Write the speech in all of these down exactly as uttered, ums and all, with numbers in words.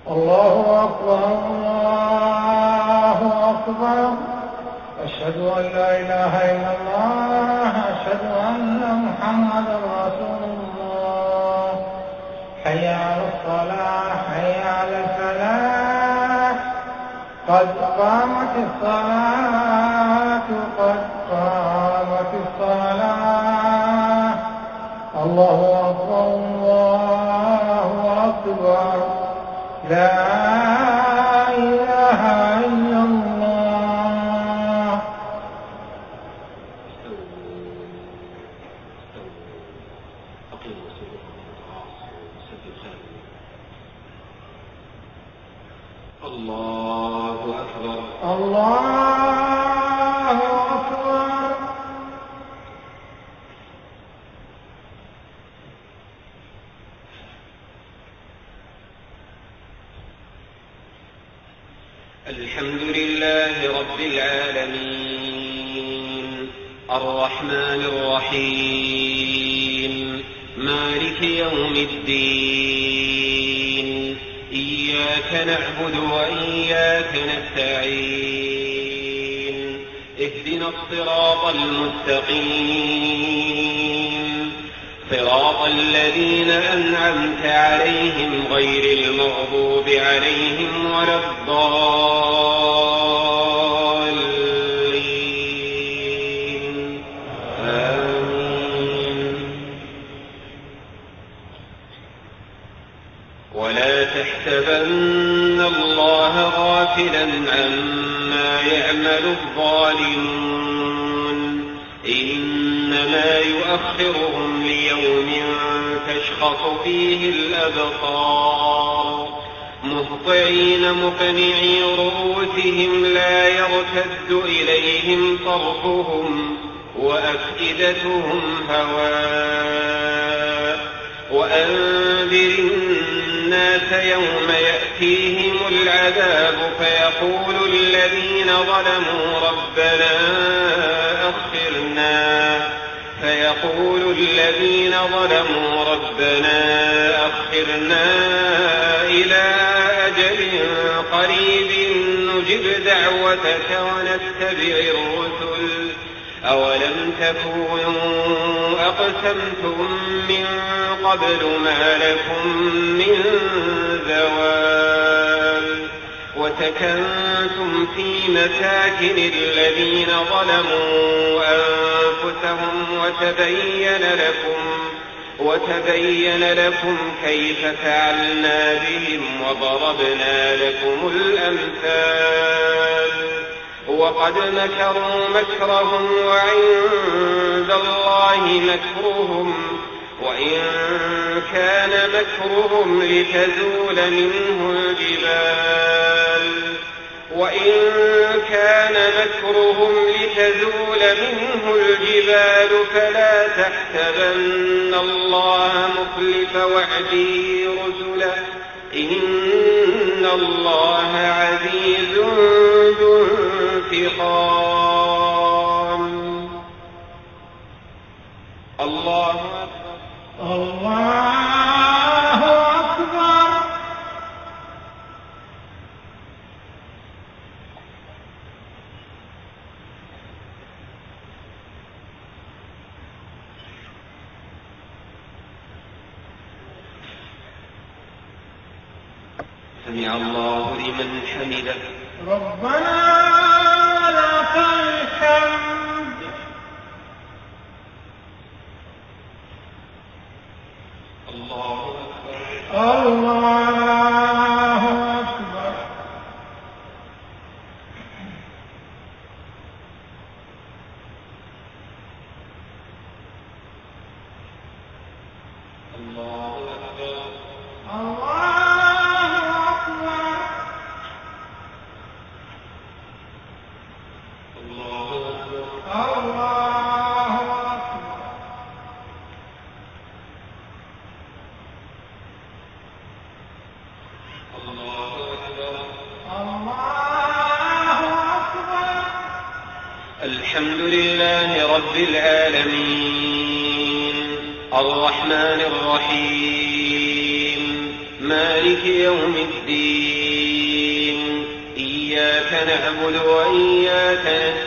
الله أكبر الله أكبر. أشهد أن لا إله إلا الله. أشهد أن محمدا رسول الله. حي على الصلاة حي على الفلاح. قد قامت الصلاة قد قامت الصلاة. الله أكبر الله أكبر. لا إله إلا الله. الله أكبر الله أكبر. الحمد لله رب العالمين الرحمن الرحيم مالك يوم الدين. إياك نعبد وإياك نستعين. اهدنا الصراط المستقيم صراط الذين أنعمت عليهم غير المغضوب عليهم ولا الضالين. آمين. ولا تحسبن الله غافلا عما يعمل الظالمون إنما يؤخرهم ليوم تشخص فيه الأبصار مهطعين مقنعي رؤوسهم لا يرتد إليهم طرفهم وأفئدتهم هواء. وأنذر الناس يوم يأتيهم العذاب فيقول الذين ظلموا ربنا أخرنا فيقول الذين ظلموا ربنا أخرنا إلى أجل قريب نجب دعوتك ونتبع الرسل أولم تكونوا أقسمتم من قبل ما لكم من زوال وسكنتم في مساكن الذين ظلموا أنفسهم وتبين لكم وتبين لكم كيف فعلنا بهم وضربنا لكم الأمثال. وقد مكروا مكرهم وعند الله مكرهم وإن كان مكرهم لتزول منه الجبال وإن كان مكرهم لتزول منه الجبال فلا تحسبن الله مخلف وعده رسله إن الله عزيز ذو انتقام. الله أكبر الله أكبر. سمع الله لمن حمده. ربنا لك الحمد. الله أكبر الله أكبر. الله أكبر الله أكبر. الله أكبر الله أكبر. الله أكبر الله أكبر. الحمد لله رب العالمين الرحمن الرحيم مالك مالك يوم الدين إياك نعبد وإياك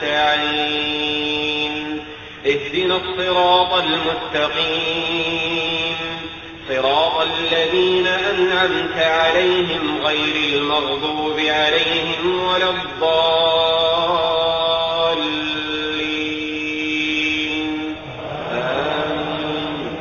نستعين اهدنا الصراط المستقيم صراط الذين أنعمت عليهم غير المغضوب عليهم ولا الضالين آمين.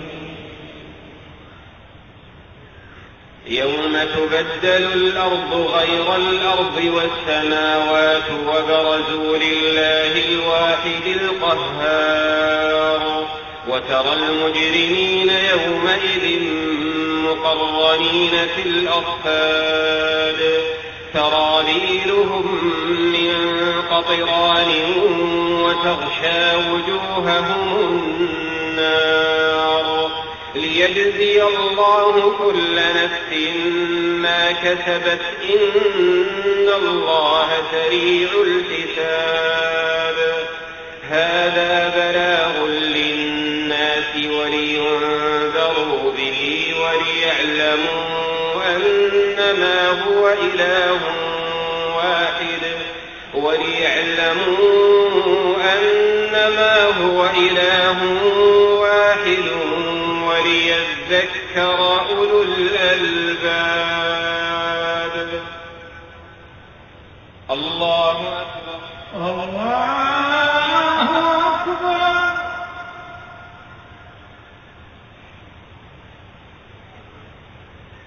يوم تبدل الأرض غير الأرض والسماوات وبرزوا لله الواحد القهار وترى المجرمين يومئذ مقرنين في الأصفاد سرابيلهم من قطران وتغشى وجوههم النار ليجزي الله كل نفس ما كسبت إن الله سريع الحساب هذا بلاغ للناس ولينذروا به وليعلموا أنما هو إله واحد وليعلموا أنما هو إله واحد وليذكر أولو الألباب. الله أكبر. الله